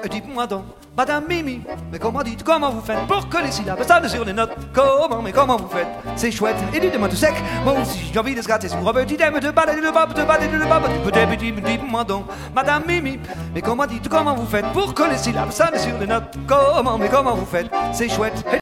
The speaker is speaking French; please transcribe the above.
dites-moi donc, Madame Mimi, mais comment vous faites pour que les syllabes sonnent sur les notes? Comment vous faites? C'est chouette, et dites-moi tout sec, moi aussi j'ai envie de se gratter sur un petit thème, de balader de bab, peut-être dites-moi donc, Madame Mimi, mais comment vous faites pour que les syllabes sonnent sur les notes? Comment vous faites? C'est chouette.